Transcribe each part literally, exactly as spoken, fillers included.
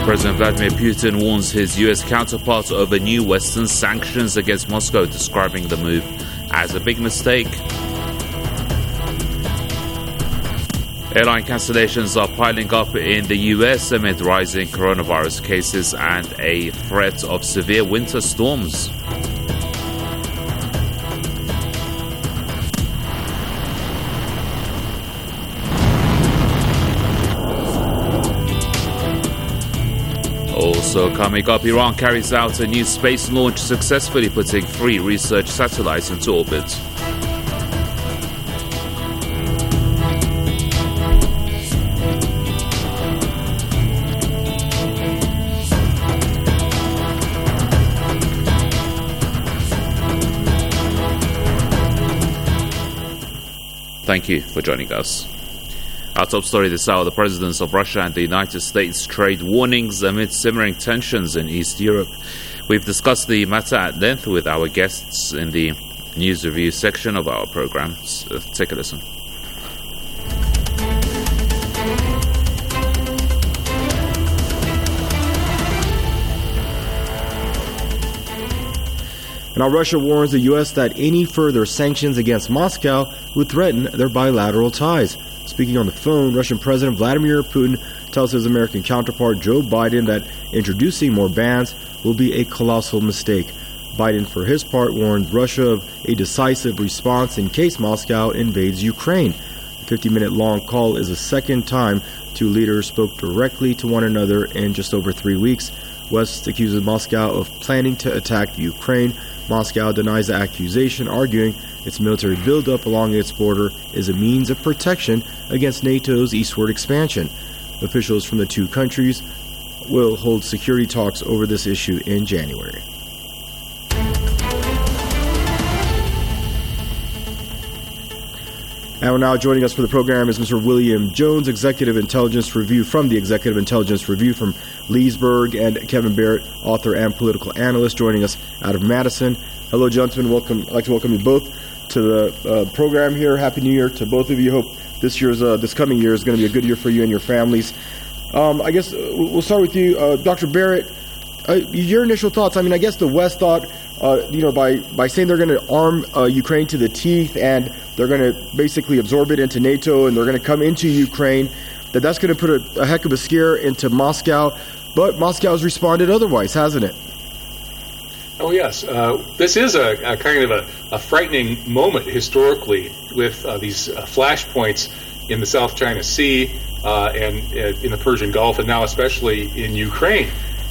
President Vladimir Putin warns his U S counterpart over new Western sanctions against Moscow, describing the move as a big mistake. Airline cancellations are piling up in the U S amid rising coronavirus cases and a threat of severe winter storms. Also coming up, Iran carries out a new space launch, successfully putting three research satellites into orbit. Thank you for joining us. Our top story this hour: the presidents of Russia and the United States trade warnings amid simmering tensions in East Europe. We've discussed the matter at length with our guests in the news review section of our program. So take a listen. Now, Russia warns the U S that any further sanctions against Moscow would threaten their bilateral ties. Speaking on the phone, Russian President Vladimir Putin tells his American counterpart Joe Biden that introducing more bans will be a colossal mistake. Biden, for his part, warned Russia of a decisive response in case Moscow invades Ukraine. The fifty-minute-long call is the second time two leaders spoke directly to one another in just over three weeks. West accuses Moscow of planning to attack Ukraine. Moscow denies the accusation, arguing its military buildup along its border is a means of protection against NATO's eastward expansion. Officials from the two countries will hold security talks over this issue in January. And now joining us for the program is Mister William Jones, Executive Intelligence Review from the Executive Intelligence Review from Leesburg, and Kevin Barrett, author and political analyst, joining us out of Madison. Hello, gentlemen. Welcome. I'd like to welcome you both to the uh, program here. Happy New Year to both of you. Hope this year's, uh, this coming year is going to be a good year for you and your families. Um, I guess we'll start with you, uh, Doctor Barrett. Uh, your initial thoughts. I mean, I guess the West thought, uh, you know, by, by saying they're going to arm uh, Ukraine to the teeth and they're going to basically absorb it into NATO and they're going to come into Ukraine, that that's going to put a, a heck of a scare into Moscow. But Moscow's responded otherwise, hasn't it? Oh, yes. Uh, this is a, a kind of a, a frightening moment historically with uh, these uh, flashpoints in the South China Sea uh, and uh, in the Persian Gulf, and now especially in Ukraine.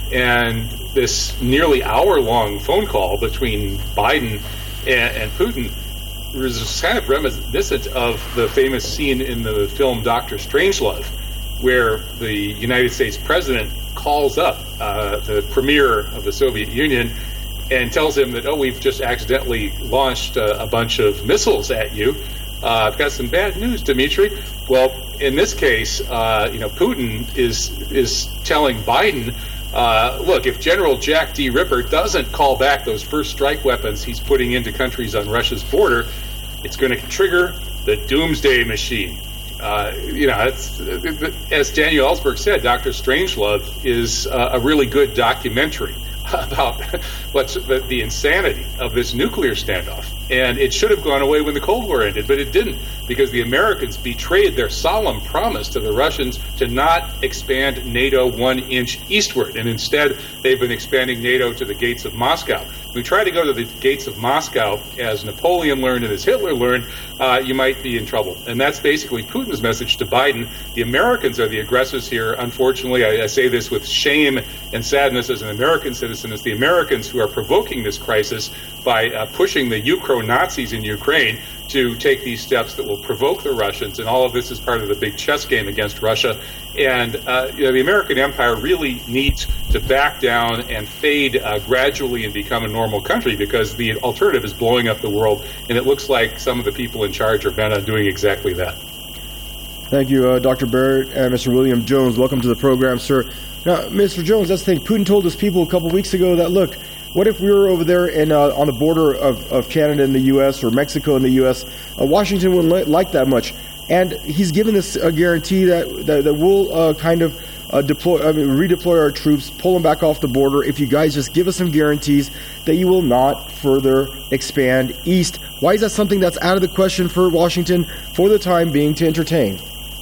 And this nearly hour-long phone call between Biden and, and Putin was kind of reminiscent of the famous scene in the film Doctor Strangelove, where the United States president calls up uh, the premier of the Soviet Union and tells him that, oh, we've just accidentally launched uh, a bunch of missiles at you. Uh, I've got some bad news, Dmitry. Well, in this case, uh, you know, Putin is is telling Biden, uh, look, if General Jack D. Ripper doesn't call back those first strike weapons he's putting into countries on Russia's border, it's going to trigger the doomsday machine. Uh, you know, it's, as Daniel Ellsberg said, Doctor Strangelove is uh, a really good documentary about what's the, the insanity of this nuclear standoff. And it should have gone away when the Cold War ended, but it didn't, because the Americans betrayed their solemn promise to the Russians to not expand NATO one inch eastward. And instead, they've been expanding NATO to the gates of Moscow. If we try to go to the gates of Moscow, as Napoleon learned and as Hitler learned, uh, you might be in trouble. And that's basically Putin's message to Biden. The Americans are the aggressors here. Unfortunately, I, I say this with shame and sadness as an American citizen. It's the Americans who are provoking this crisis by uh, pushing the Ukro-Nazis in Ukraine to take these steps that will provoke the Russians, and all of this is part of the big chess game against Russia. And uh, you know, the American empire really needs to back down and fade uh, gradually and become a normal country, because the alternative is blowing up the world, and it looks like some of the people in charge are bent on doing exactly that. Thank you, uh, Doctor Barrett and Mister William Jones. Welcome to the program, sir. Now, Mister Jones, that's the thing. Putin told his people a couple weeks ago that, look, what if we were over there in, uh, on the border of, of Canada and the U S or Mexico and the U S? Uh, Washington wouldn't li- like that much. And he's given us a guarantee that, that, that we'll uh, kind of uh, deploy, I mean, redeploy our troops, pull them back off the border if you guys just give us some guarantees that you will not further expand east. Why is that something that's out of the question for Washington for the time being to entertain?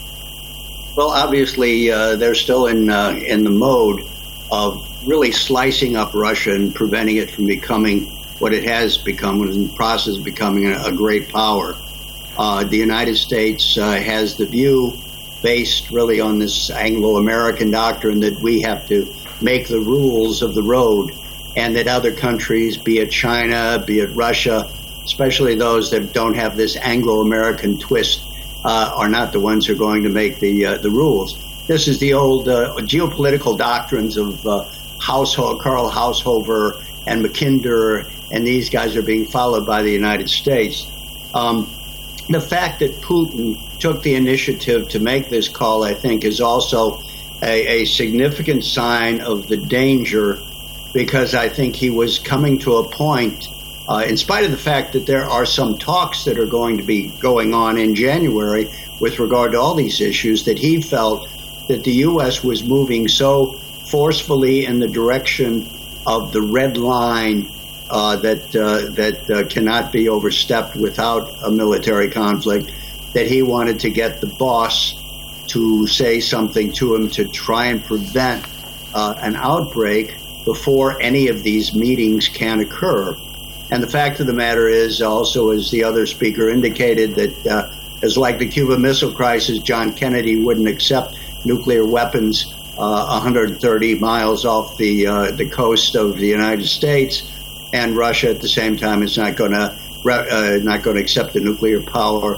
Well, obviously, uh, they're still in uh, in the mode of really slicing up Russia and preventing it from becoming what it has become, was in the process of becoming a, a great power. Uh, the United States uh, has the view, based really on this Anglo-American doctrine, that we have to make the rules of the road, and that other countries, be it China, be it Russia, especially those that don't have this Anglo-American twist, uh, are not the ones who are going to make the uh, the rules. This is the old uh, geopolitical doctrines of uh, Haushofer, Karl Haushofer and Mackinder, and these guys are being followed by the United States. Um, the fact that Putin took the initiative to make this call, I think, is also a, a significant sign of the danger, because I think he was coming to a point, uh, in spite of the fact that there are some talks that are going to be going on in January with regard to all these issues, that he felt that the U S was moving so forcefully in the direction of the red line uh, that uh, that uh, cannot be overstepped without a military conflict, that he wanted to get the boss to say something to him to try and prevent uh, an outbreak before any of these meetings can occur. And the fact of the matter is, also, as the other speaker indicated, that uh, as like the Cuban Missile Crisis, John Kennedy wouldn't accept nuclear weapons uh, one hundred thirty miles off the uh, the coast of the United States, and Russia at the same time is not going to uh, not going to accept the nuclear power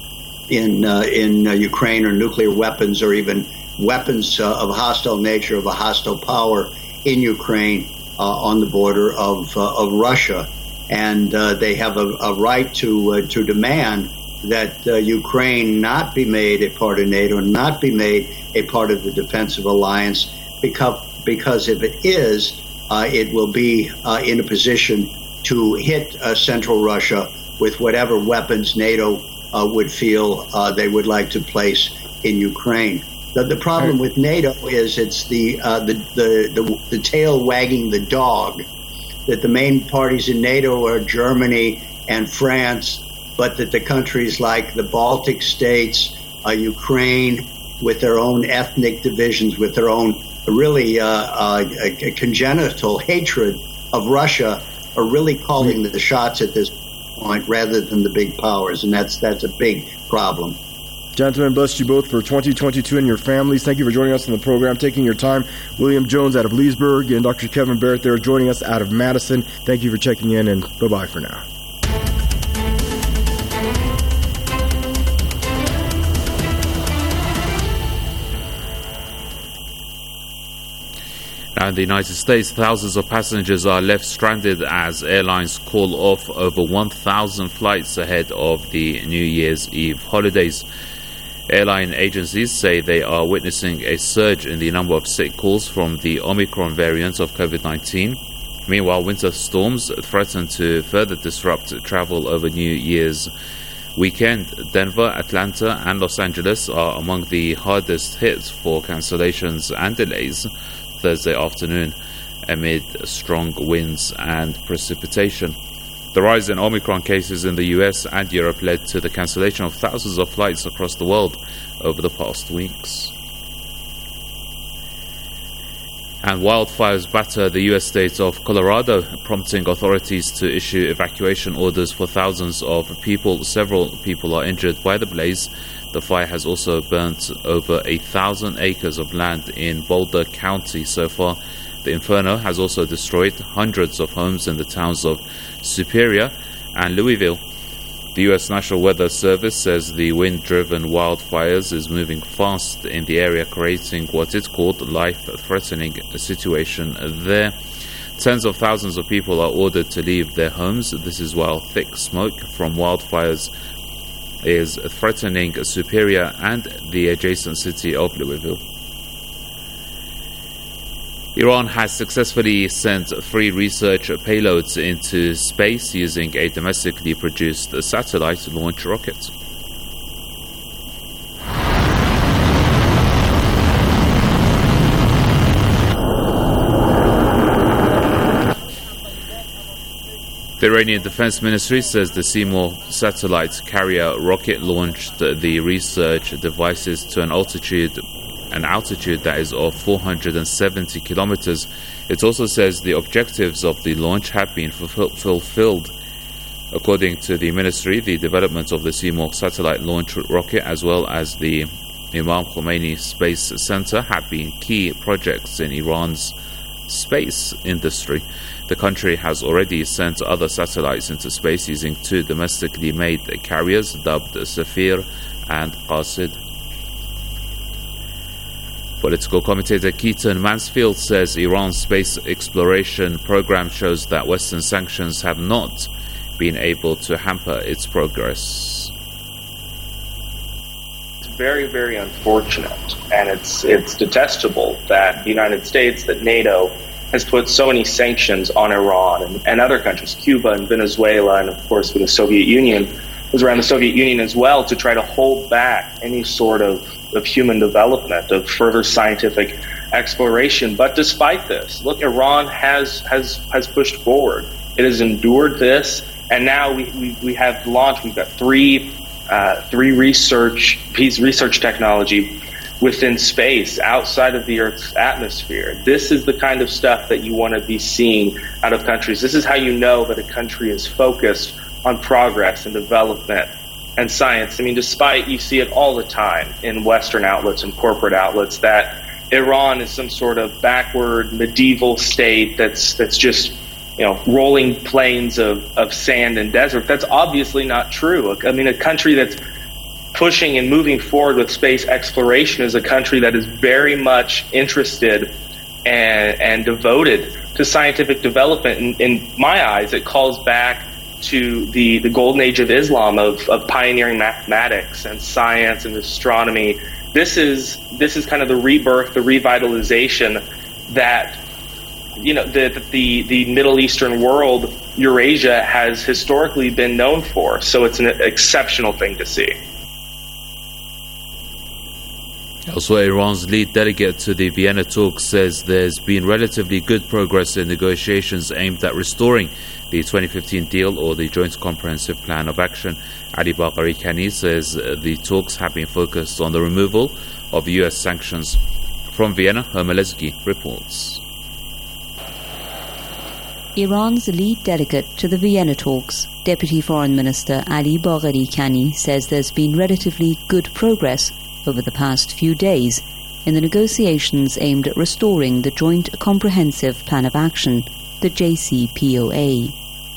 in uh, in uh, Ukraine, or nuclear weapons, or even weapons uh, of hostile nature of a hostile power in Ukraine uh, on the border of uh, of Russia, and uh, they have a, a right to uh, to demand that uh, Ukraine not be made a part of NATO, not be made a part of the defensive alliance, because because if it is, uh, it will be uh, in a position to hit uh, central Russia with whatever weapons NATO uh, would feel uh, they would like to place in Ukraine. The, the problem with NATO is it's the, uh, the, the the the tail wagging the dog, that the main parties in NATO are Germany and France, but that the countries like the Baltic states, uh, Ukraine, with their own ethnic divisions, with their own really uh, uh, a congenital hatred of Russia, are really calling the shots at this point rather than the big powers, and that's that's a big problem. Gentlemen, bless you both for twenty twenty-two and your families. Thank you for joining us on the program, taking your time. William Jones out of Leesburg and Doctor Kevin Barrett there joining us out of Madison. Thank you for checking in, and bye-bye for now. Now in the United States, thousands of passengers are left stranded as airlines call off over one thousand flights ahead of the New Year's Eve holidays. Airline agencies say they are witnessing a surge in the number of sick calls from the Omicron variant of COVID nineteen. Meanwhile, winter storms threaten to further disrupt travel over New Year's weekend. Denver, Atlanta, and Los Angeles are among the hardest hit for cancellations and delays Thursday afternoon amid strong winds and precipitation. The rise in Omicron cases in the U S and Europe led to the cancellation of thousands of flights across the world over the past weeks. And wildfires batter the U S state of Colorado, prompting authorities to issue evacuation orders for thousands of people. Several people are injured by the blaze. The fire has also burnt over a thousand acres of land in Boulder County so far. The inferno has also destroyed hundreds of homes in the towns of Superior and Louisville. The U S National Weather Service says the wind-driven wildfires is moving fast in the area, creating what it called a life-threatening situation there. Tens of thousands of people are ordered to leave their homes. This is while thick smoke from wildfires is threatening Superior and the adjacent city of Louisville. Iran has successfully sent three research payloads into space using a domestically produced satellite launch rocket. The Iranian Defense Ministry says the Seymour satellite carrier rocket launched the research devices to an altitude an altitude that is of four hundred seventy kilometers. It also says the objectives of the launch have been fulfilled. According to the ministry, the development of the Seymour satellite launch rocket as well as the Imam Khomeini Space Center have been key projects in Iran's space industry. The country has already sent other satellites into space using two domestically made carriers dubbed Safir and Qasid. Political commentator Keaton Mansfield says Iran's space exploration program shows that Western sanctions have not been able to hamper its progress. It's very, very unfortunate, and it's it's detestable that the United States, that NATO, has put so many sanctions on Iran and, and other countries, Cuba and Venezuela, and of course with the Soviet Union, was around the Soviet Union as well, to try to hold back any sort of, of human development, of further scientific exploration. But despite this, look, Iran has has has pushed forward. It has endured this, and now we, we, we have launched, we've got three uh, three research piece research technology within space, outside of the Earth's atmosphere. This is the kind of stuff that you want to be seeing out of countries. This is how you know that a country is focused on progress and development and science. I mean, despite you see it all the time in Western outlets and corporate outlets that Iran is some sort of backward medieval state that's that's just, you know, rolling plains of, of sand and desert. That's obviously not true. I mean, a country that's pushing and moving forward with space exploration is a country that is very much interested and, and devoted to scientific development. In, in my eyes, it calls back to the, the golden age of Islam, of, of pioneering mathematics and science and astronomy. This is this is kind of the rebirth, the revitalization that, you know, the the, the Middle Eastern world, Eurasia, has historically been known for. So it's an exceptional thing to see. Elsewhere, Iran's lead delegate to the Vienna talks says there's been relatively good progress in negotiations aimed at restoring the twenty fifteen deal or the Joint Comprehensive Plan of Action. Ali Bagheri Kani says the talks have been focused on the removal of U S sanctions. From Vienna, Hermelesgi reports. Iran's lead delegate to the Vienna talks, Deputy Foreign Minister Ali Bagheri Kani, says there's been relatively good progress over the past few days in the negotiations aimed at restoring the Joint Comprehensive Plan of Action, the J C P O A.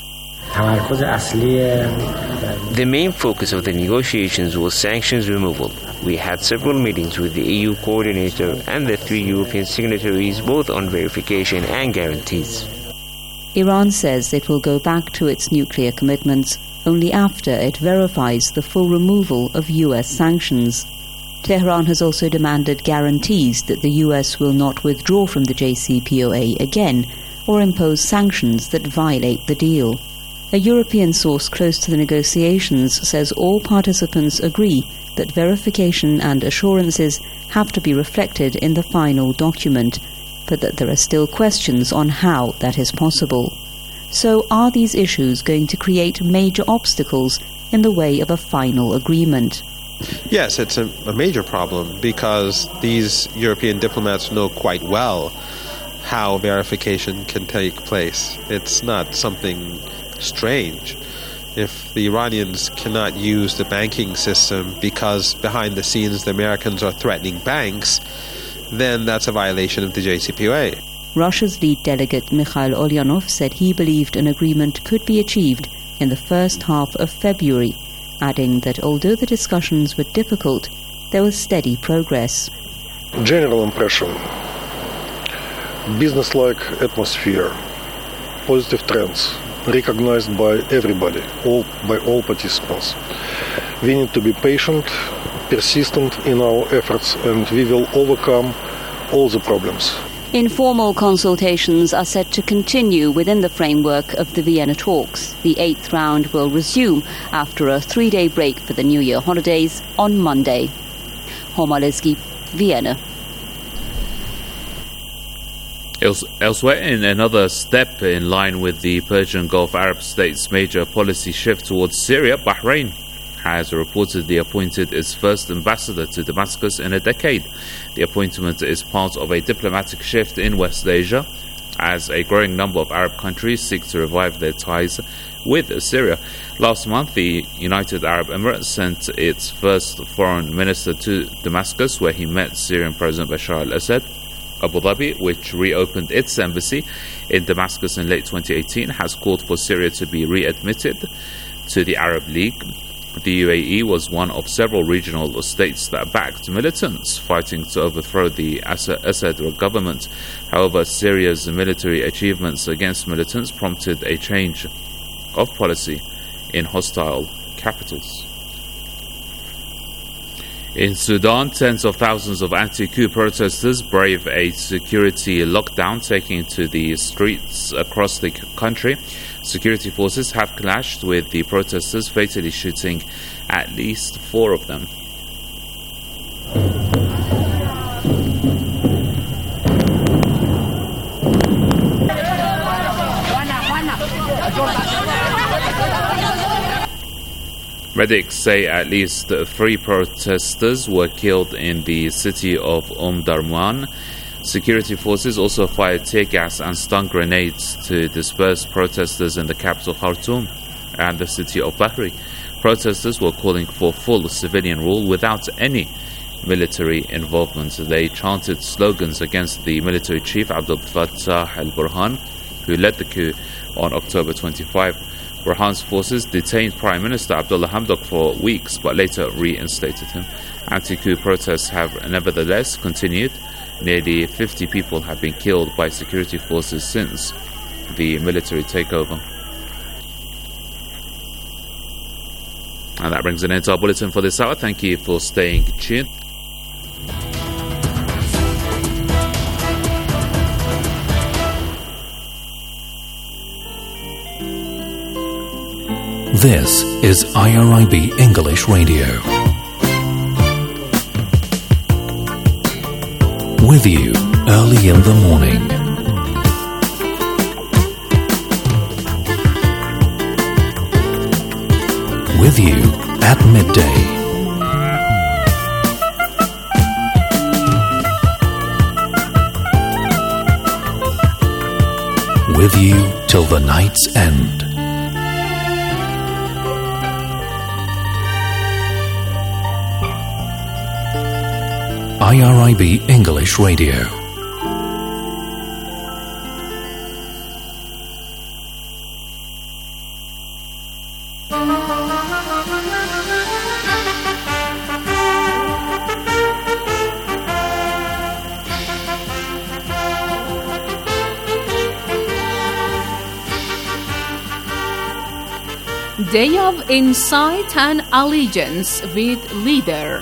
The main focus of the negotiations was sanctions removal. We had several meetings with the E U coordinator and the three European signatories, both on verification and guarantees. Iran says it will go back to its nuclear commitments only after it verifies the full removal of U S sanctions. Tehran has also demanded guarantees that the U S will not withdraw from the J C P O A again or impose sanctions that violate the deal. A European source close to the negotiations says all participants agree that verification and assurances have to be reflected in the final document, but that there are still questions on how that is possible. So are these issues going to create major obstacles in the way of a final agreement? Yes, it's a, a major problem because these European diplomats know quite well how verification can take place. It's not something strange. If the Iranians cannot use the banking system because behind the scenes the Americans are threatening banks, then that's a violation of the J C P O A. Russia's lead delegate Mikhail Ulyanov said he believed an agreement could be achieved in the first half of February, adding that although the discussions were difficult, there was steady progress. General impression, business-like atmosphere, positive trends, recognized by everybody, all by all participants. We need to be patient, persistent in our efforts, and we will overcome all the problems. Informal consultations are set to continue within the framework of the Vienna talks. The eighth round will resume after a three-day break for the New Year holidays on Monday. Hermelesgi, Vienna. Elsewhere, in another step in line with the Persian Gulf Arab states' major policy shift towards Syria, Bahrain has reportedly appointed its first ambassador to Damascus in a decade. The appointment is part of a diplomatic shift in West Asia, as a growing number of Arab countries seek to revive their ties with Syria. Last month, the United Arab Emirates sent its first foreign minister to Damascus, where he met Syrian President Bashar al-Assad. Abu Dhabi, which reopened its embassy in Damascus in late twenty eighteen, has called for Syria to be readmitted to the Arab League. The U A E was one of several regional states that backed militants fighting to overthrow the Assad government. However, Syria's military achievements against militants prompted a change of policy in hostile capitals. In Sudan, tens of thousands of anti-coup protesters brave a security lockdown, taking to the streets across the country. Security forces have clashed with the protesters, fatally shooting at least four of them. Medics say at least three protesters were killed in the city of Omdurman. Security forces also fired tear gas and stun grenades to disperse protesters in the capital Khartoum and the city of Bahri. Protesters were calling for full civilian rule without any military involvement. They chanted slogans against the military chief Abdel Fattah al-Burhan, who led the coup on October twenty-fifth. Burhan's forces detained Prime Minister Abdullah Hamdok for weeks, but later reinstated him. Anti-coup protests have nevertheless continued. Nearly fifty people have been killed by security forces since the military takeover. And that brings an end to our bulletin for this hour. Thank you for staying tuned. This is I R I B English Radio. With you early in the morning. With you at midday. With you till the night's end. I R I B English Radio. Day of Insight and Allegiance with Leader.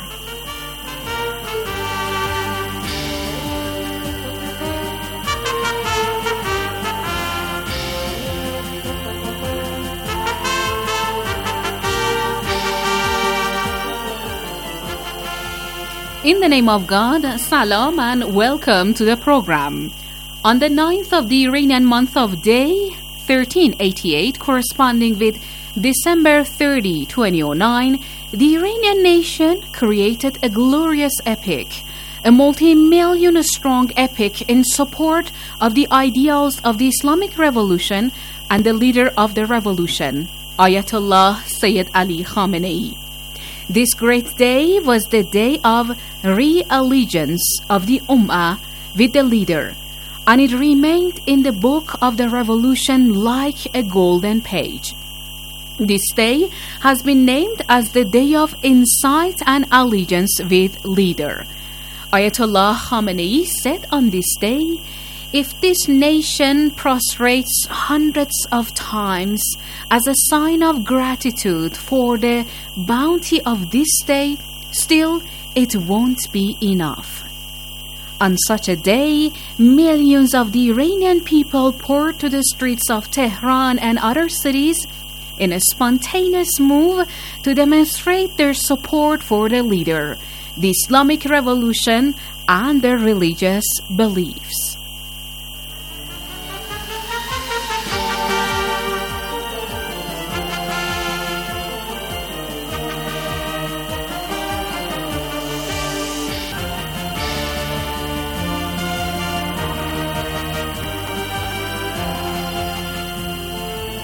In the name of God, Salam and welcome to the program. On the ninth of the Iranian month of Day, thirteen eighty-eight, corresponding with December thirtieth, twenty oh nine, the Iranian nation created a glorious epic, a multi-million strong epic in support of the ideals of the Islamic Revolution and the leader of the revolution, Ayatollah Sayyid Ali Khamenei. This great day was the day of re-allegiance of the Ummah with the leader, and it remained in the book of the revolution like a golden page. This day has been named as the Day of Insight and Allegiance with Leader. Ayatollah Khamenei said on this day, "If this nation prostrates hundreds of times as a sign of gratitude for the bounty of this day, still it won't be enough." On such a day, millions of the Iranian people poured to the streets of Tehran and other cities in a spontaneous move to demonstrate their support for the leader, the Islamic Revolution, and their religious beliefs.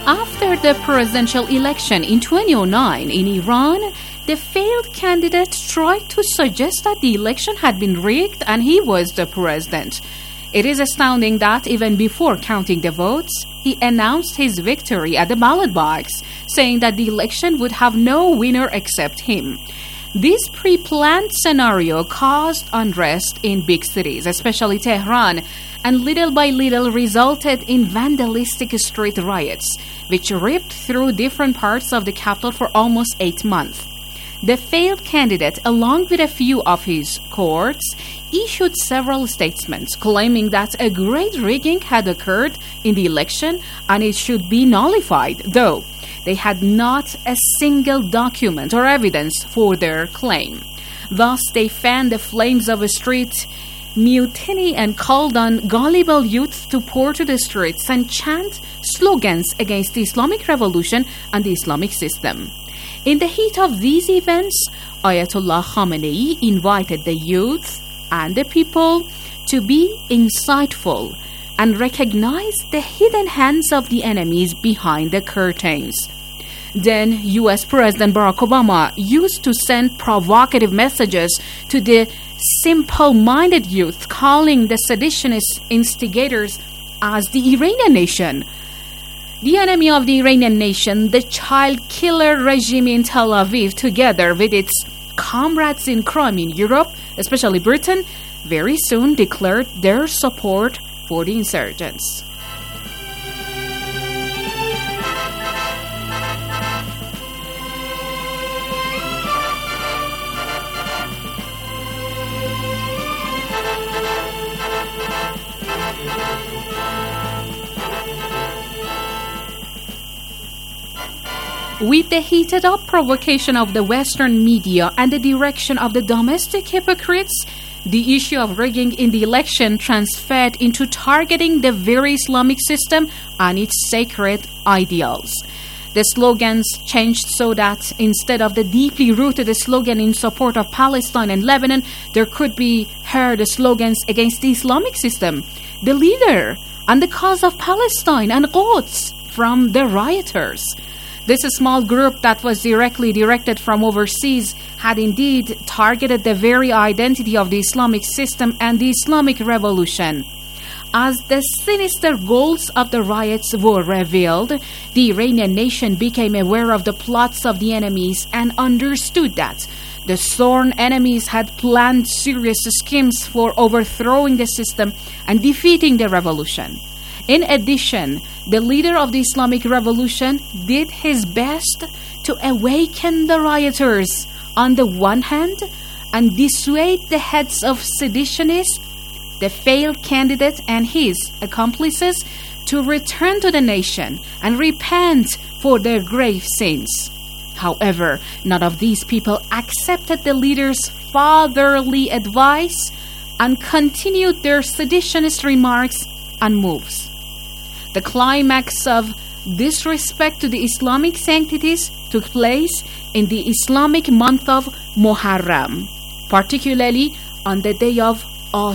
After the presidential election in twenty oh nine in Iran, the failed candidate tried to suggest that the election had been rigged and he was the president. It is astounding that even before counting the votes, he announced his victory at the ballot box, saying that the election would have no winner except him. This pre-planned scenario caused unrest in big cities, especially Tehran, and little by little resulted in vandalistic street riots, which ripped through different parts of the capital for almost eight months. The failed candidate, along with a few of his cohorts, issued several statements claiming that a great rigging had occurred in the election and it should be nullified, though they had not a single document or evidence for their claim. Thus, they fanned the flames of a street mutiny and called on gullible youth to pour to the streets and chant slogans against the Islamic Revolution and the Islamic system. In the heat of these events, Ayatollah Khamenei invited the youth and the people to be insightful and recognize the hidden hands of the enemies behind the curtains. Then U S President Barack Obama used to send provocative messages to the simple-minded youth, calling the seditionist instigators as the Iranian nation. The enemy of the Iranian nation, the child killer regime in Tel Aviv, together with its comrades in crime in Europe, especially Britain, very soon declared their support for the insurgents. With the heated-up provocation of the Western media and the direction of the domestic hypocrites, the issue of rigging in the election transferred into targeting the very Islamic system and its sacred ideals. The slogans changed so that instead of the deeply rooted slogan in support of Palestine and Lebanon, there could be heard slogans against the Islamic system, the leader, and the cause of Palestine and Quds from the rioters. This small group that was directly directed from overseas had indeed targeted the very identity of the Islamic system and the Islamic Revolution. As the sinister goals of the riots were revealed, the Iranian nation became aware of the plots of the enemies and understood that the sworn enemies had planned serious schemes for overthrowing the system and defeating the revolution. In addition, the leader of the Islamic Revolution did his best to awaken the rioters on the one hand and dissuade the heads of seditionists, the failed candidate and his accomplices, to return to the nation and repent for their grave sins. However, none of these people accepted the leader's fatherly advice and continued their seditionist remarks and moves. The climax of disrespect to the Islamic sanctities took place in the Islamic month of Muharram, particularly on the day of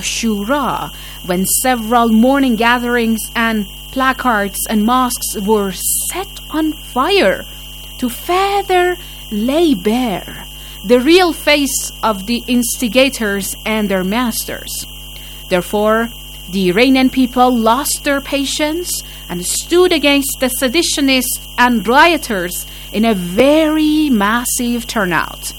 Ashura, when several mourning gatherings and placards and mosques were set on fire to further lay bare the real face of the instigators and their masters. Therefore, the Iranian people lost their patience and stood against the seditionists and rioters in a very massive turnout.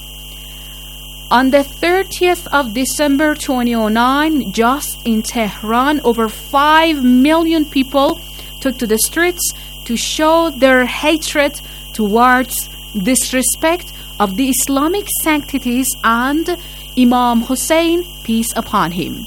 On the thirtieth of December twenty oh nine, just in Tehran, over five million people took to the streets to show their hatred towards disrespect of the Islamic sanctities and Imam Hussein, peace upon him.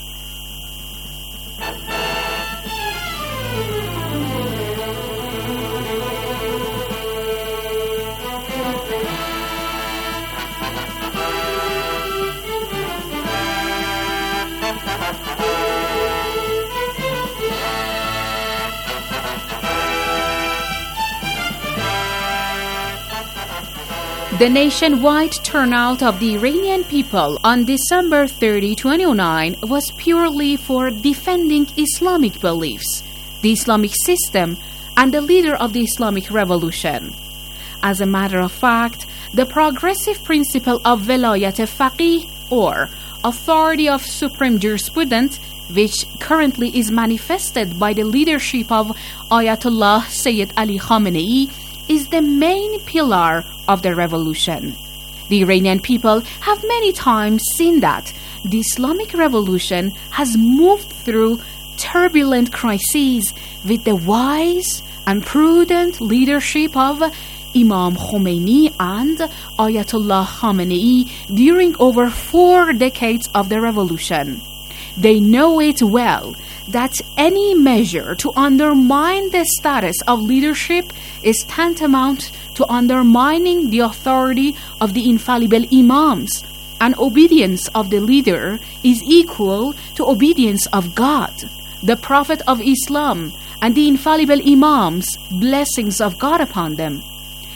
The nationwide turnout of the Iranian people on December thirtieth, twenty oh nine was purely for defending Islamic beliefs, the Islamic system, and the leader of the Islamic Revolution. As a matter of fact, the progressive principle of Velayat Faqih, or authority of supreme jurisprudence, which currently is manifested by the leadership of Ayatollah Sayyid Ali Khamenei, is the main pillar of the revolution. The Iranian people have many times seen that the Islamic Revolution has moved through turbulent crises with the wise and prudent leadership of Imam Khomeini and Ayatollah Khamenei during over four decades of the revolution. They know it well that any measure to undermine the status of leadership is tantamount to undermining the authority of the infallible Imams, and obedience of the leader is equal to obedience of God, the Prophet of Islam, and the infallible Imams, blessings of God upon them.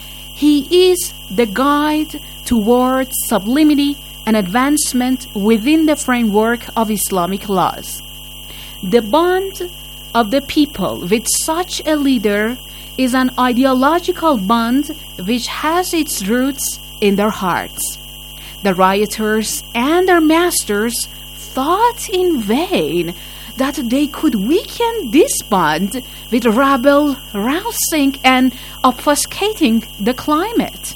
He is the guide towards sublimity and advancement within the framework of Islamic laws. The bond of the people with such a leader is an ideological bond which has its roots in their hearts. The rioters and their masters thought in vain that they could weaken this bond with rabble rousing and obfuscating the climate.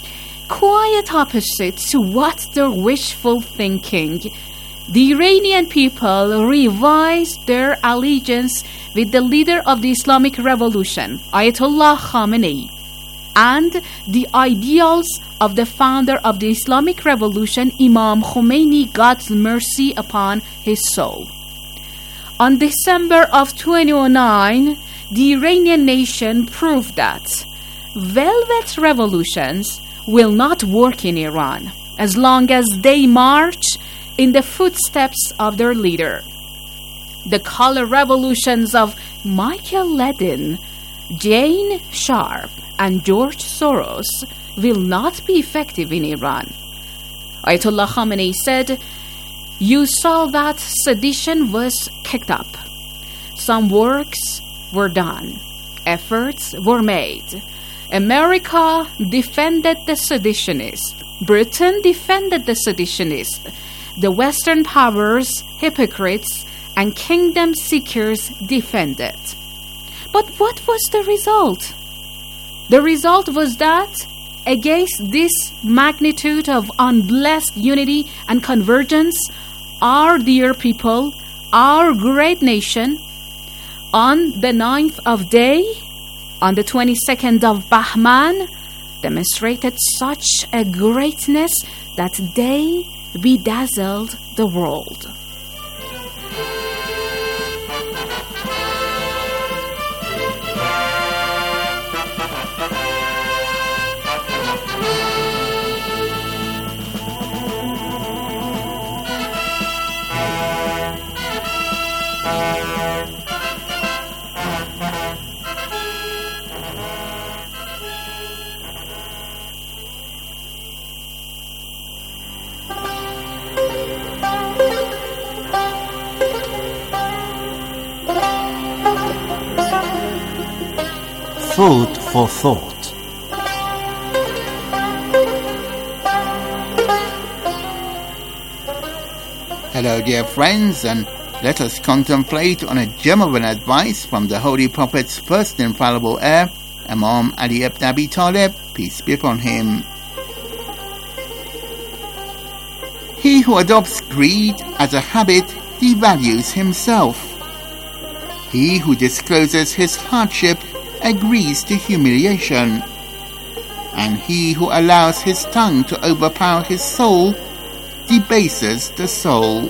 Quite opposite to what their wishful thinking, the Iranian people revised their allegiance with the leader of the Islamic Revolution, Ayatollah Khamenei, and the ideals of the founder of the Islamic Revolution, Imam Khomeini, God's mercy upon his soul. On December of twenty oh nine, the Iranian nation proved that velvet revolutions will not work in Iran as long as they march in the footsteps of their leader. The color revolutions of Michael Ledin, Jane Sharp, and George Soros will not be effective in Iran. Ayatollah Khamenei said, "You saw that sedition was kicked up. Some works were done. Efforts were made. America defended the seditionists. Britain defended the seditionists. The Western powers, hypocrites, and kingdom seekers defended." But what was the result? The result was that against this magnitude of unblessed unity and convergence, our dear people, our great nation, on the ninth of day, on the twenty-second of Bahman, demonstrated such a greatness that they bedazzled the world. Food for thought. Hello, dear friends, and let us contemplate on a gem of an advice from the Holy Prophet's first infallible heir, Imam Ali ibn Abi Talib, peace be upon him. He who adopts greed as a habit devalues himself. He who discloses his hardship agrees to humiliation, and he who allows his tongue to overpower his soul debases the soul.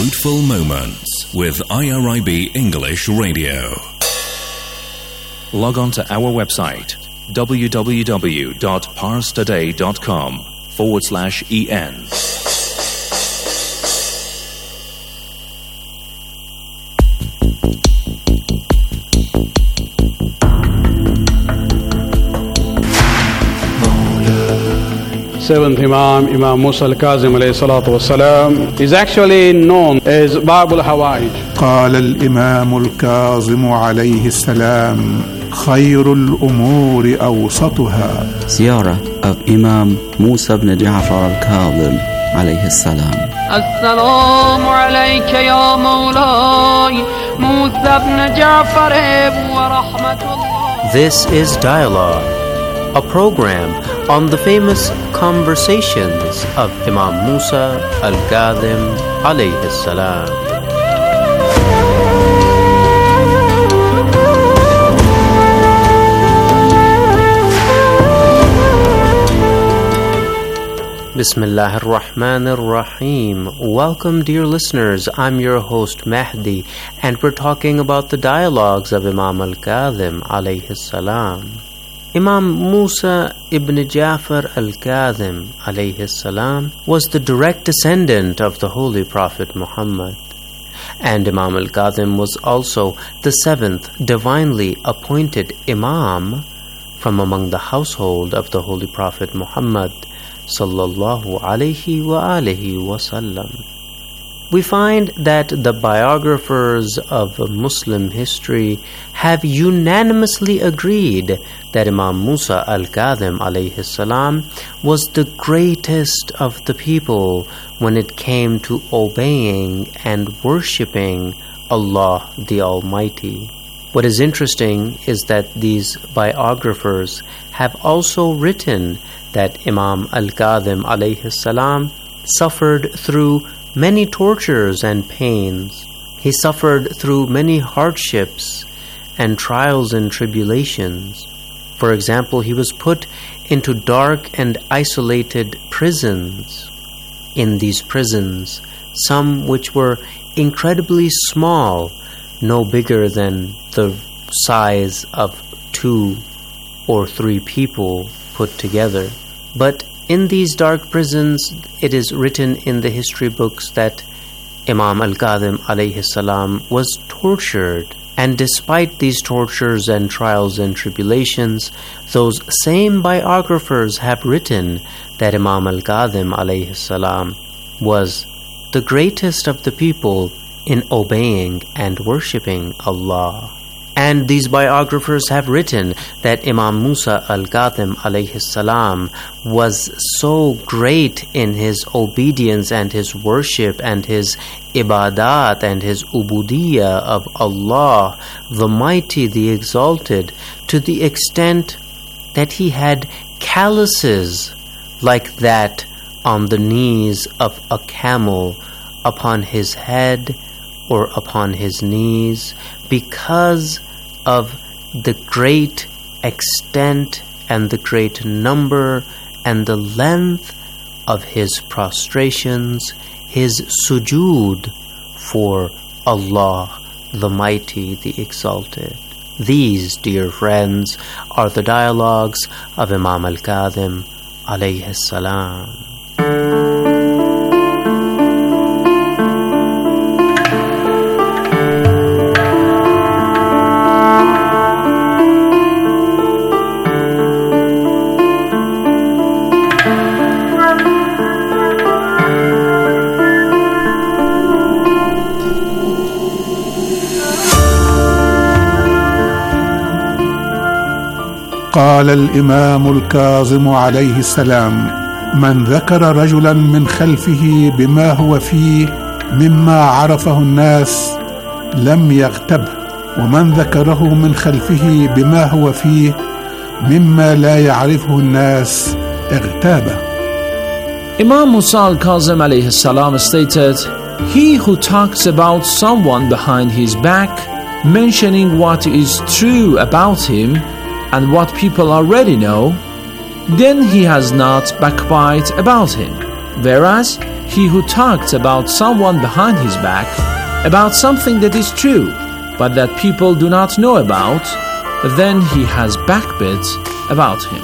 Fruitful Moments with I R I B English Radio. Log on to our website www.parstoday.com forward slash en. Seventh Imam, Imam Musa al-Kazim alayhi salatu wassalam, is actually known as Bab al-Hawaij. قال الإمام الكاظم عليه السلام خير الأمور أوسطها. Ziyarah of Imam Musa ibn Ja'far al-Kazim alayhi salam. السلام عليك يا مولاي موسى ibn Ja'far ورحمة الله. This is Dialogue, a program on the famous conversations of Imam Musa al-Kazim alayhi salam. Bismillahir Rahmanir Rahim. Welcome, dear listeners. I'm your host Mahdi, and we're talking about the dialogues of Imam al-Kazim alayhi salam. Imam Musa ibn Ja'far al-Kazim alayhi salam was the direct descendant of the Holy Prophet Muhammad. And Imam al-Kazim was also the seventh divinely appointed Imam from among the household of the Holy Prophet Muhammad sallallahu alayhi wa alihi wa sallam. We find that the biographers of Muslim history have unanimously agreed that Imam Musa al-Kazim alayhi salam was the greatest of the people when it came to obeying and worshipping Allah the Almighty. What is interesting is that these biographers have also written that Imam al-Kazim alayhi salam suffered through many tortures and pains. He suffered through many hardships and trials and tribulations. For example, he was put into dark and isolated prisons. In these prisons, some which were incredibly small, no bigger than the size of two or three people put together. But in these dark prisons, it is written in the history books that Imam al-Kazim alayhi salam was tortured. And despite these tortures and trials and tribulations, those same biographers have written that Imam al-Kazim alayhi salam was the greatest of the people in obeying and worshipping Allah. And these biographers have written that Imam Musa al-Kazim alayhi salam was so great in his obedience and his worship and his ibadat and his ubudiyah of Allah, the Mighty, the Exalted, to the extent that he had calluses like that on the knees of a camel, upon his head or upon his knees, because of the great extent and the great number and the length of his prostrations, his sujood for Allah, the Mighty, the Exalted. These, dear friends, are the dialogues of Imam al-Kazim alayhi salam. قال الإمام الكاظم عليه السلام من ذكر رجلا من خلفه بما هو فيه مما عرفه الناس لم يغتبه ومن ذكره من خلفه بما هو فيه مما لا يعرفه الناس اغتابه. Imam Musa al-Kazim alayhi salam stated, he who talks about someone behind his back, mentioning what is true about him and what people already know, then he has not backbite about him. Whereas, he who talks about someone behind his back, about something that is true, but that people do not know about, then he has backbit about him.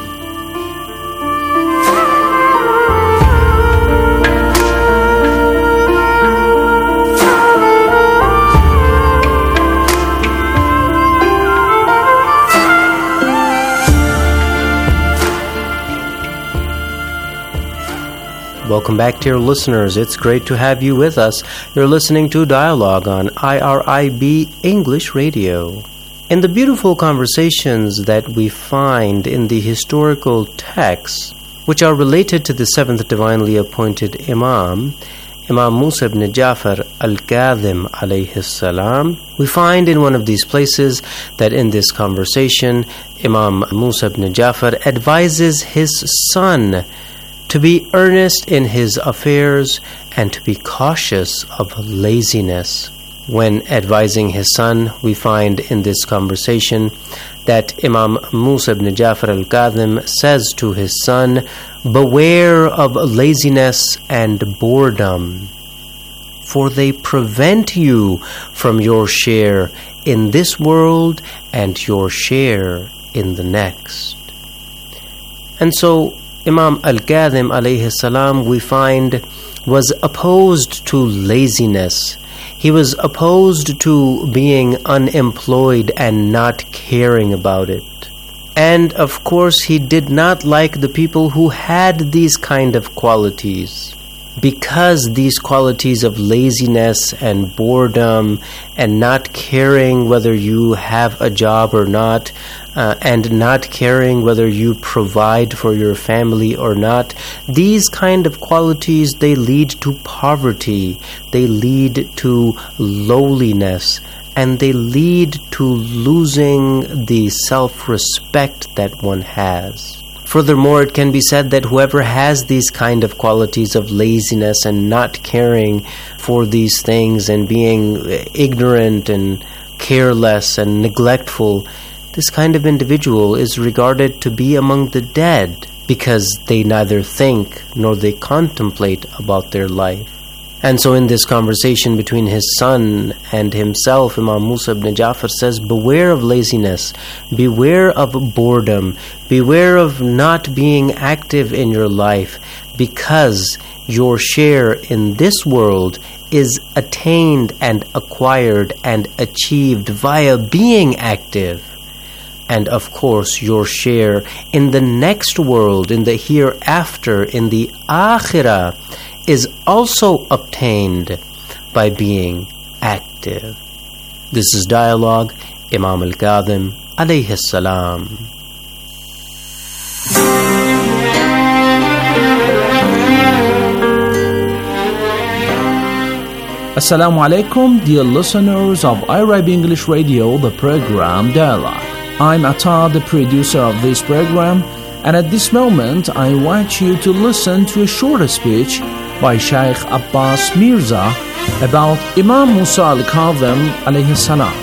Welcome back, dear listeners. It's great to have you with us. You're listening to Dialogue on I R I B English Radio. In the beautiful conversations that we find in the historical texts, which are related to the seventh divinely appointed Imam, Imam Musa ibn Ja'far al-Kadhim alayhi salam, we find in one of these places that in this conversation, Imam Musa ibn Ja'far advises his son to be earnest in his affairs and to be cautious of laziness. When advising his son, we find in this conversation that Imam Musa ibn Ja'far al-Kadhim says to his son, "Beware of laziness and boredom, for they prevent you from your share in this world and your share in the next." And so Imam al-Kadhim alayhi salam, we find, was opposed to laziness. He was opposed to being unemployed and not caring about it. And of course, he did not like the people who had these kind of qualities, because these qualities of laziness and boredom and not caring whether you have a job or not, uh, and not caring whether you provide for your family or not, these kind of qualities, they lead to poverty, they lead to lowliness, and they lead to losing the self-respect that one has. Furthermore, it can be said that whoever has these kind of qualities of laziness and not caring for these things and being ignorant and careless and neglectful, this kind of individual is regarded to be among the dead, because they neither think nor they contemplate about their life. And so in this conversation between his son and himself, Imam Musa ibn Ja'far says, beware of laziness, beware of boredom, beware of not being active in your life, because your share in this world is attained and acquired and achieved via being active. And of course, your share in the next world, in the hereafter, in the akhirah, is also obtained by being active. This is Dialogue, Imam al-Kadhim alayhi salam. Assalamu alaikum, dear listeners of I R I B English Radio, the program Dialogue. I'm Atta, the producer of this program, and at this moment I invite you to listen to a short speech by Shaykh Abbas Mirza about Imam Musa al-Kadhim alayhi salam.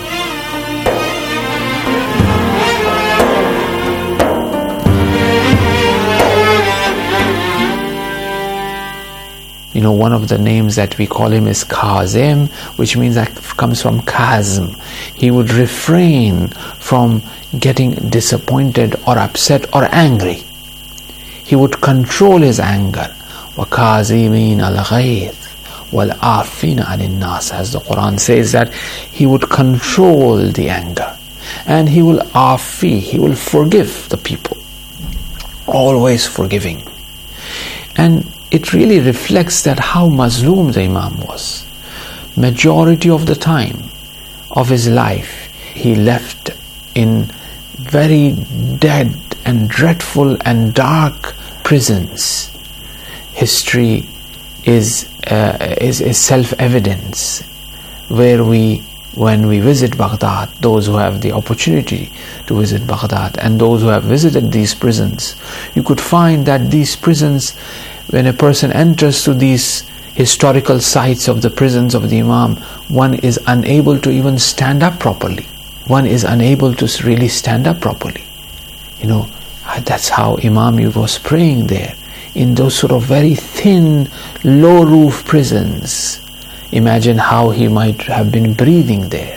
You know, one of the names that we call him is Kazim, which means that comes from Kazm. He would refrain from getting disappointed or upset or angry. He would control his anger. وَكَازِمِينَ الْغَيْظِ وَالْعَافِينَ عَنِ النَّاسِ, as the Quran says, that he would control the anger and he will afi, he will forgive the people, always forgiving. And it really reflects that how mazloom the Imam was. Majority of the time of his life he left in very dead and dreadful and dark prisons. History is, uh, is, is self-evidence, where we, when we visit Baghdad, those who have the opportunity to visit Baghdad and those who have visited these prisons, you could find that these prisons, when a person enters to these historical sites of the prisons of the Imam, one is unable to even stand up properly. One is unable to really stand up properly. You know, that's how Imam was praying there. in those sort of very thin, low roof prisons. Imagine how he might have been breathing there.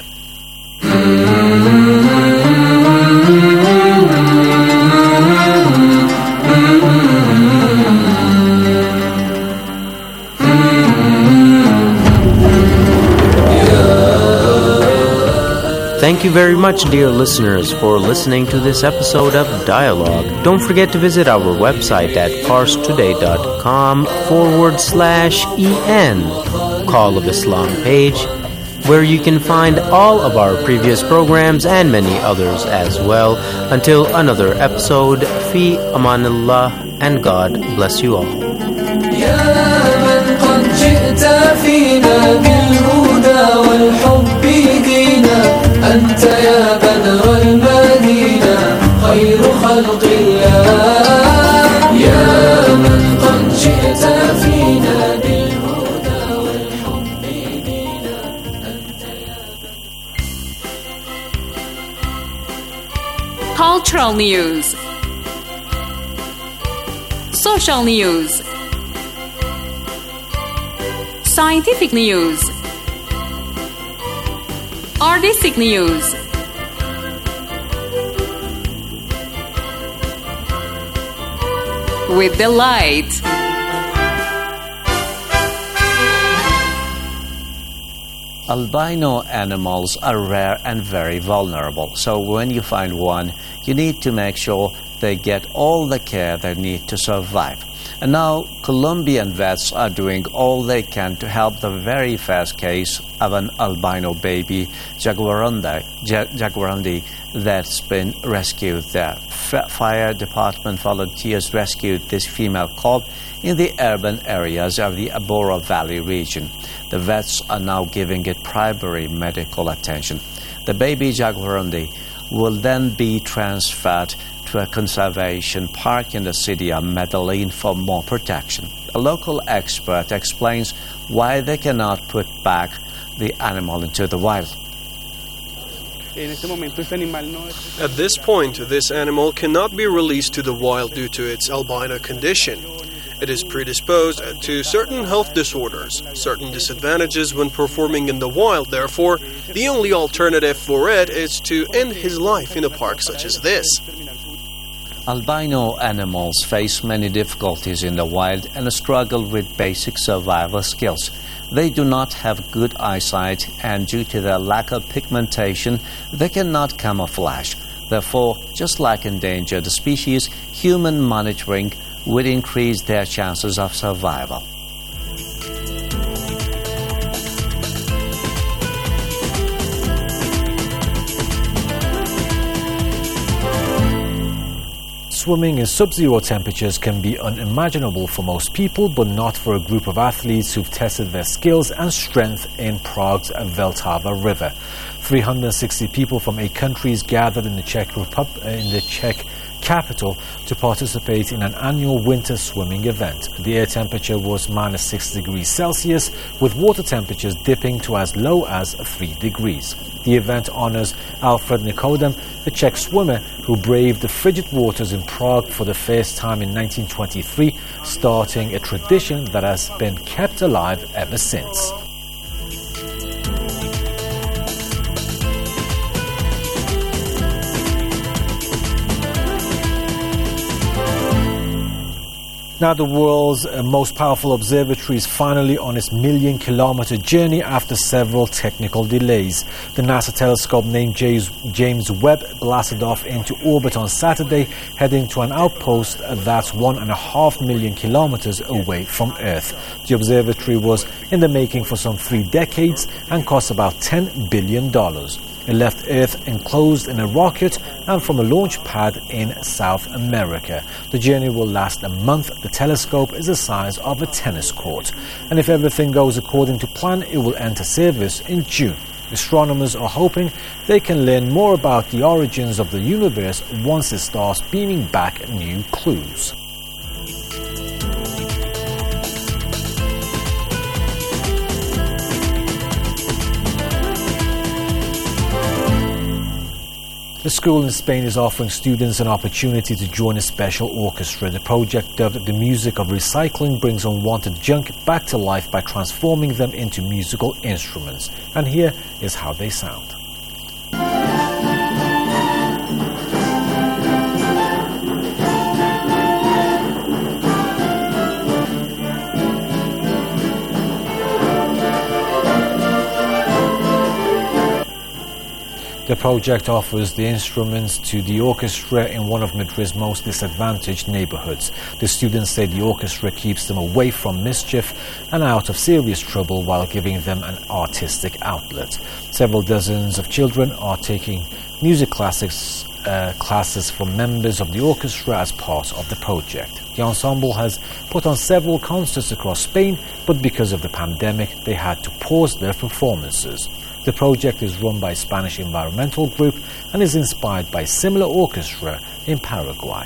Thank you very much, dear listeners, for listening to this episode of Dialogue. Don't forget to visit our website at parstoday.com forward slash en, Call of Islam page, where you can find all of our previous programs and many others as well. Until another episode, fi amanillah, and God bless you all. أنت يا بدر المدينة خير خلق الله يا من قد جئت فينا بالهدى والحب دينا أنت يا بدر. Cultural news, social news, scientific news, artistic news, with the light. Albino animals are rare and very vulnerable, so when you find one, you need to make sure they get all the care they need to survive. And now, Colombian vets are doing all they can to help the very first case of an albino baby, jaguarundi, jaguarundi, that's been rescued there. F- fire department volunteers rescued this female cub in the urban areas of the Abora Valley region. The vets are now giving it primary medical attention. The baby jaguarundi will then be transferred to a conservation park in the city of Medellin for more protection. A local expert explains why they cannot put back the animal into the wild. At this point, this animal cannot be released to the wild due to its albino condition. It is predisposed to certain health disorders, certain disadvantages when performing in the wild. Therefore, the only alternative for it is to end his life in a park such as this. Albino animals face many difficulties in the wild and struggle with basic survival skills. They do not have good eyesight, and due to their lack of pigmentation, they cannot camouflage. Therefore, just like endangered species, human monitoring would increase their chances of survival. Swimming in sub-zero temperatures can be unimaginable for most people, but not for a group of athletes who've tested their skills and strength in Prague's Vltava River. three hundred sixty people from eight countries gathered in the Czech Republic, in the Czech capital to participate in an annual winter swimming event. The air temperature was minus six degrees Celsius, with water temperatures dipping to as low as three degrees. The event honors Alfred Nikodem, a Czech swimmer who braved the frigid waters in Prague for the first time in nineteen twenty-three, starting a tradition that has been kept alive ever since. Now the world's uh, most powerful observatory is finally on its million-kilometer journey after several technical delays. The NASA telescope named James, James Webb blasted off into orbit on Saturday, heading to an outpost that's one and a half million kilometers away from Earth. The observatory was in the making for some three decades and cost about ten billion dollars. It left Earth enclosed in a rocket and from a launch pad in South America. The journey will last a month. The telescope is the size of a tennis court. And if everything goes according to plan, it will enter service in June. Astronomers are hoping they can learn more about the origins of the universe once it starts beaming back new clues. The school in Spain is offering students an opportunity to join a special orchestra. The project, dubbed The Music of Recycling, brings unwanted junk back to life by transforming them into musical instruments. And here is how they sound. The project offers the instruments to the orchestra in one of Madrid's most disadvantaged neighborhoods. The students say the orchestra keeps them away from mischief and out of serious trouble while giving them an artistic outlet. Several dozens of children are taking music classics uh, classes from members of the orchestra as part of the project. The ensemble has put on several concerts across Spain, but because of the pandemic, they had to pause their performances. The project is run by a Spanish environmental group and is inspired by a similar orchestra in Paraguay.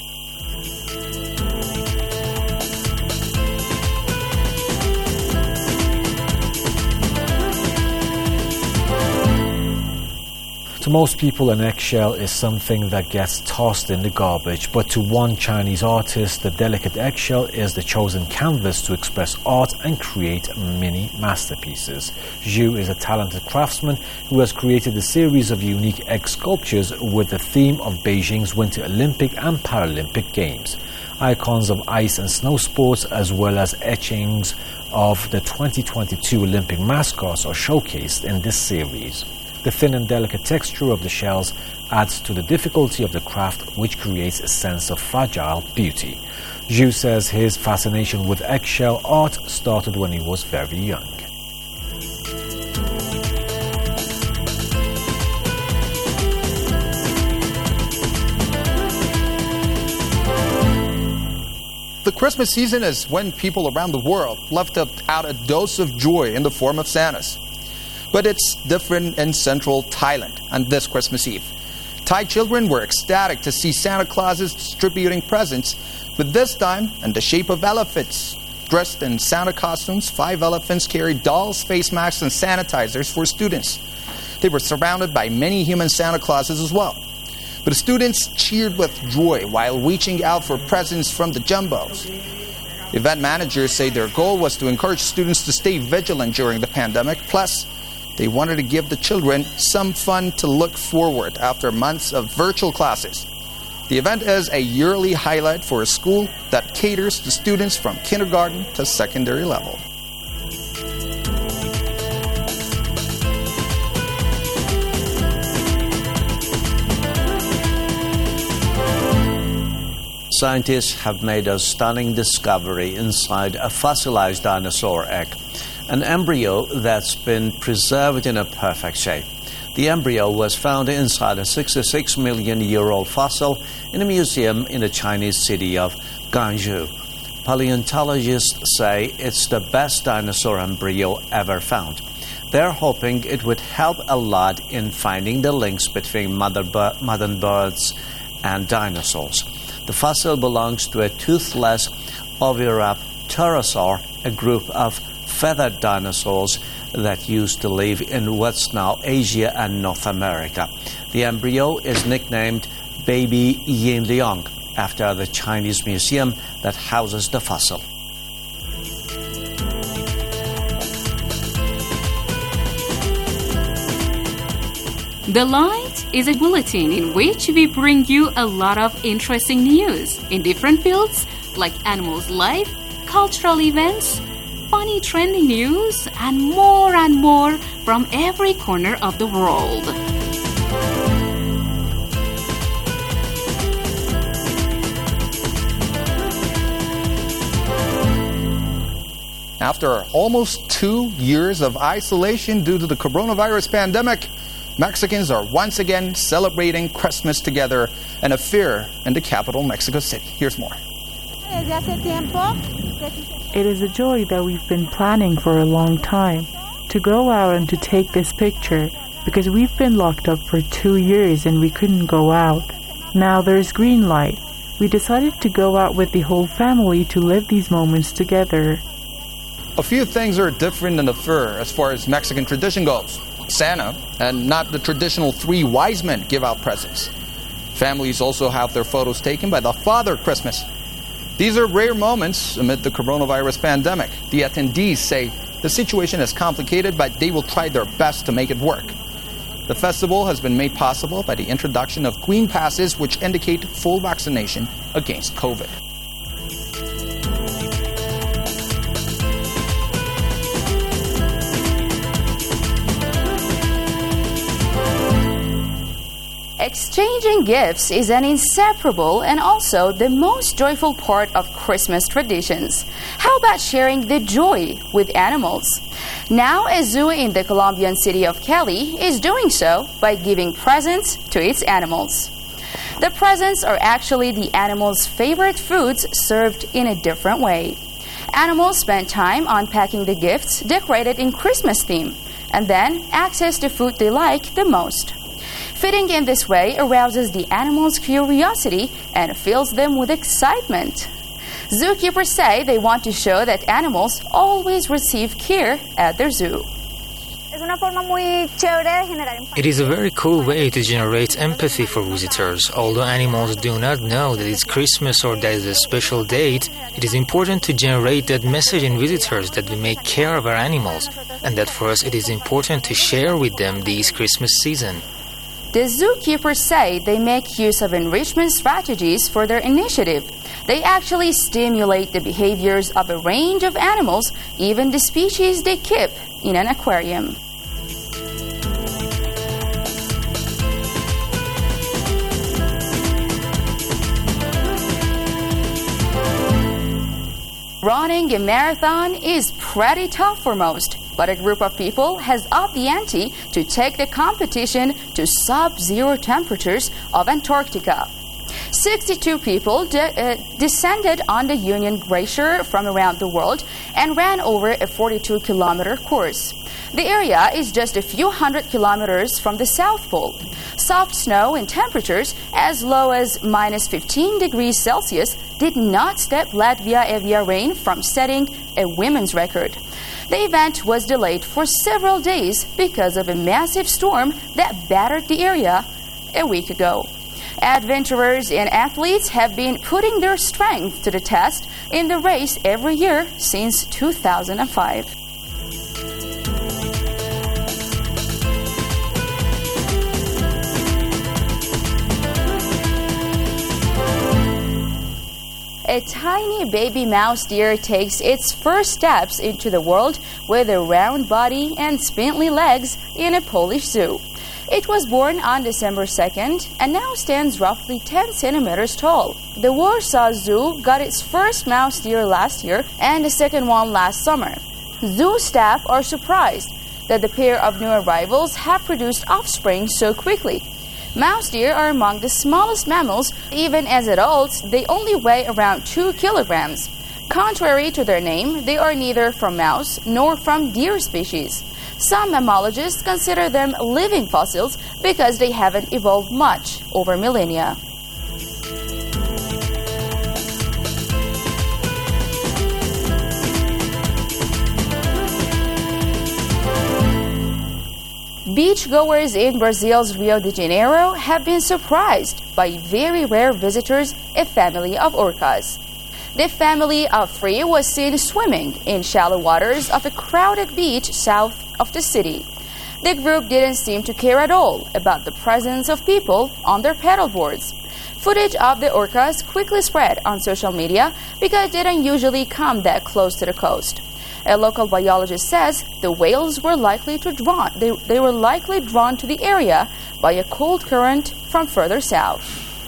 To most people, an eggshell is something that gets tossed in the garbage, but to one Chinese artist, the delicate eggshell is the chosen canvas to express art and create mini masterpieces. Zhu is a talented craftsman who has created a series of unique egg sculptures with the theme of Beijing's Winter Olympic and Paralympic Games. Icons of ice and snow sports, as well as etchings of the twenty twenty-two Olympic mascots, are showcased in this series. The thin and delicate texture of the shells adds to the difficulty of the craft, which creates a sense of fragile beauty. Zhu says his fascination with eggshell art started when he was very young. The Christmas season is when people around the world love to out a dose of joy in the form of Santas. But it's different in central Thailand on this Christmas Eve. Thai children were ecstatic to see Santa Clauses distributing presents, but this time in the shape of elephants. Dressed in Santa costumes, five elephants carried dolls, face masks, and sanitizers for students. They were surrounded by many human Santa Clauses as well. But the students cheered with joy while reaching out for presents from the jumbos. Event managers say their goal was to encourage students to stay vigilant during the pandemic, plus they wanted to give the children some fun to look forward after months of virtual classes. The event is a yearly highlight for a school that caters to students from kindergarten to secondary level. Scientists have made a stunning discovery inside a fossilized dinosaur egg. An embryo that's been preserved in a perfect shape. The embryo was found inside a sixty-six million year old fossil in a museum in the Chinese city of Ganzhou. Paleontologists say it's the best dinosaur embryo ever found. They're hoping it would help a lot in finding the links between mother bir- modern birds and dinosaurs. The fossil belongs to a toothless Oviraptorosaur, a group of feathered dinosaurs that used to live in what's now Asia and North America. The embryo is nicknamed Baby Yinliang after the Chinese museum that houses the fossil. The Light is a bulletin in which we bring you a lot of interesting news in different fields like animals' life, cultural events, funny trending news, and more and more from every corner of the world. After almost two years of isolation due to the coronavirus pandemic, Mexicans are once again celebrating Christmas together in a fair in the capital, Mexico City. Here's more. It is a joy that we've been planning for a long time, to go out and to take this picture, because we've been locked up for two years and we couldn't go out. Now there's green light. We decided to go out with the whole family to live these moments together. A few things are different in the fair as far as Mexican tradition goes. Santa and not the traditional three wise men give out presents. Families also have their photos taken by the Father Christmas. These are rare moments amid the coronavirus pandemic. The attendees say the situation is complicated, but they will try their best to make it work. The festival has been made possible by the introduction of green passes, which indicate full vaccination against COVID. Exchanging gifts is an inseparable and also the most joyful part of Christmas traditions. How about sharing the joy with animals? Now, a zoo in the Colombian city of Cali is doing so by giving presents to its animals. The presents are actually the animals' favorite foods served in a different way. Animals spend time unpacking the gifts decorated in Christmas theme and then access the food they like the most. Feeding in this way arouses the animals' curiosity and fills them with excitement. Zookeepers say they want to show that animals always receive care at their zoo. It is a very cool way to generate empathy for visitors. Although animals do not know that it's Christmas or that it's a special date, it is important to generate that message in visitors that we make care of our animals, and that for us it is important to share with them this Christmas season. The zookeepers say they make use of enrichment strategies for their initiative. They actually stimulate the behaviors of a range of animals, even the species they keep in an aquarium. Running a marathon is pretty tough for most, but a group of people has upped the ante to take the competition to sub-zero temperatures of Antarctica. sixty-two people de- uh, descended on the Union Glacier from around the world and ran over a forty-two kilometer course. The area is just a few hundred kilometers from the South Pole. Soft snow and temperatures as low as minus fifteen degrees Celsius did not stop Latvia Evia Rain from setting a women's record. The event was delayed for several days because of a massive storm that battered the area a week ago. Adventurers and athletes have been putting their strength to the test in the race every year since two thousand five. A tiny baby mouse deer takes its first steps into the world with a round body and spindly legs in a Polish zoo. It was born on December second and now stands roughly ten centimeters tall. The Warsaw Zoo got its first mouse deer last year and the second one last summer. Zoo staff are surprised that the pair of new arrivals have produced offspring so quickly. Mouse deer are among the smallest mammals. Even as adults, they only weigh around two kilograms. Contrary to their name, they are neither from mouse nor from deer species. Some mammalogists consider them living fossils because they haven't evolved much over millennia. Beachgoers in Brazil's Rio de Janeiro have been surprised by very rare visitors, a family of orcas. The family of three was seen swimming in shallow waters of a crowded beach south of the city. The group didn't seem to care at all about the presence of people on their paddleboards. Footage of the orcas quickly spread on social media because they don't usually come that close to the coast. A local biologist says the whales were likely to drawn they, they were likely drawn to the area by a cold current from further south.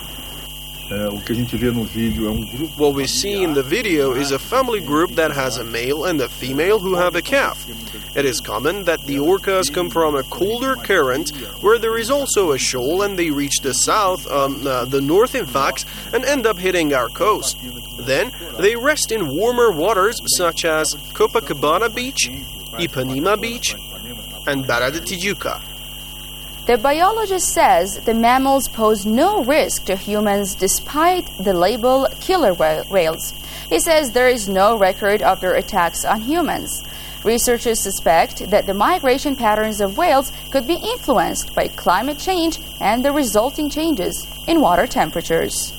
What we see in the video is a family group that has a male and a female who have a calf. It is common that the orcas come from a colder current where there is also a shoal and they reach the south, um, uh, the north in fact, and end up hitting our coast. Then they rest in warmer waters such as Copacabana Beach, Ipanema Beach, and Barra de Tijuca. The biologist says the mammals pose no risk to humans despite the label killer whales. He says there is no record of their attacks on humans. Researchers suspect that the migration patterns of whales could be influenced by climate change and the resulting changes in water temperatures.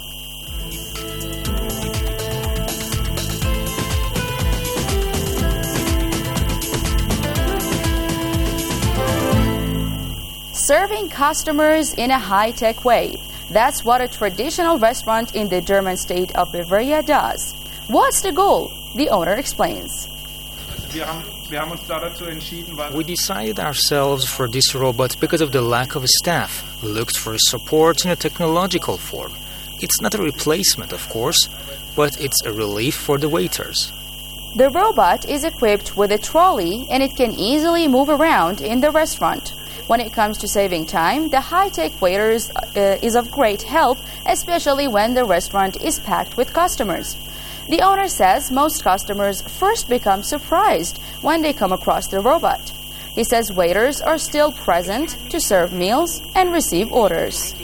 Serving customers in a high-tech way. That's what a traditional restaurant in the German state of Bavaria does. What's the goal? The owner explains. We decided ourselves for this robot because of the lack of staff. We looked for support in a technological form. It's not a replacement, of course, but it's a relief for the waiters. The robot is equipped with a trolley and it can easily move around in the restaurant. When it comes to saving time, the high-tech waiters uh, is of great help, especially when the restaurant is packed with customers. The owner says most customers first become surprised when they come across the robot. He says waiters are still present to serve meals and receive orders.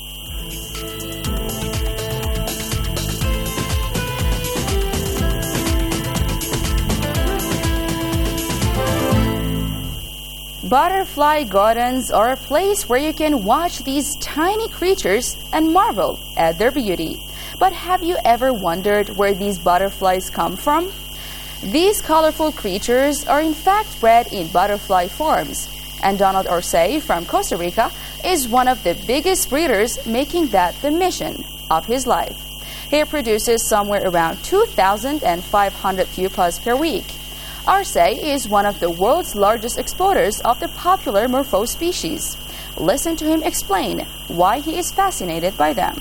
Butterfly gardens are a place where you can watch these tiny creatures and marvel at their beauty. But have you ever wondered where these butterflies come from? These colorful creatures are in fact bred in butterfly farms, and Donald Orsay from Costa Rica is one of the biggest breeders, making that the mission of his life. He produces somewhere around two thousand five hundred pupas per week. Orsay is one of the world's largest exporters of the popular Morpho species. Listen to him explain why he is fascinated by them.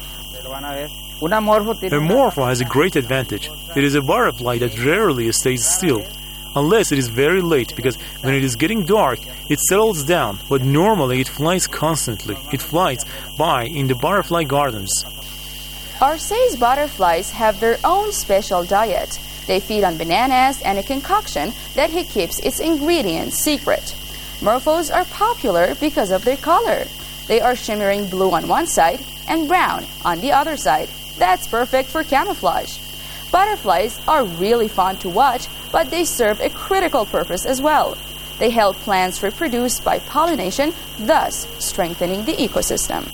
A Morpho has a great advantage. It is a butterfly that rarely stays still, unless it is very late, because when it is getting dark, it settles down, but normally it flies constantly. It flies by in the butterfly gardens. Orsay's butterflies have their own special diet. They feed on bananas and a concoction that he keeps its ingredients secret. Morphos are popular because of their color. They are shimmering blue on one side and brown on the other side. That's perfect for camouflage. Butterflies are really fun to watch, but they serve a critical purpose as well. They help plants reproduce by pollination, thus strengthening the ecosystem.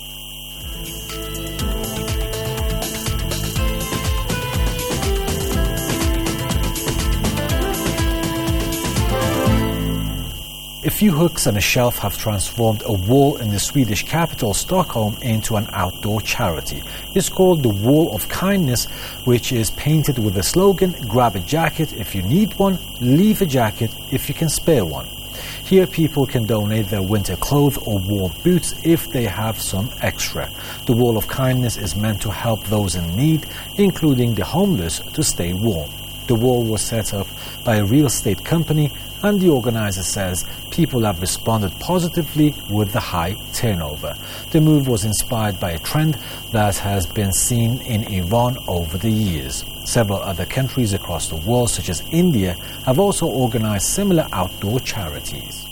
A few hooks and a shelf have transformed a wall in the Swedish capital, Stockholm, into an outdoor charity. It's called the Wall of Kindness, which is painted with the slogan, "Grab a jacket if you need one, leave a jacket if you can spare one." Here people can donate their winter clothes or warm boots if they have some extra. The Wall of Kindness is meant to help those in need, including the homeless, to stay warm. The wall was set up by a real estate company, and the organizer says people have responded positively with the high turnover. The move was inspired by a trend that has been seen in Iran over the years. Several other countries across the world, such as India, have also organized similar outdoor charities.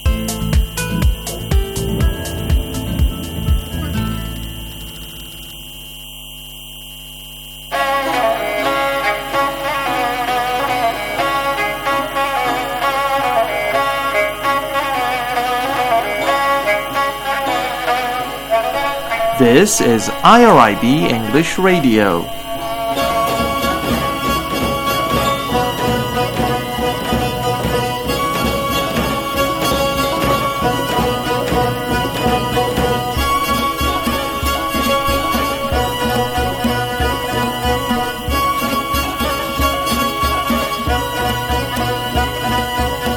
This is I R I B English Radio.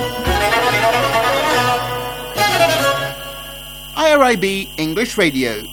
I R I B English Radio.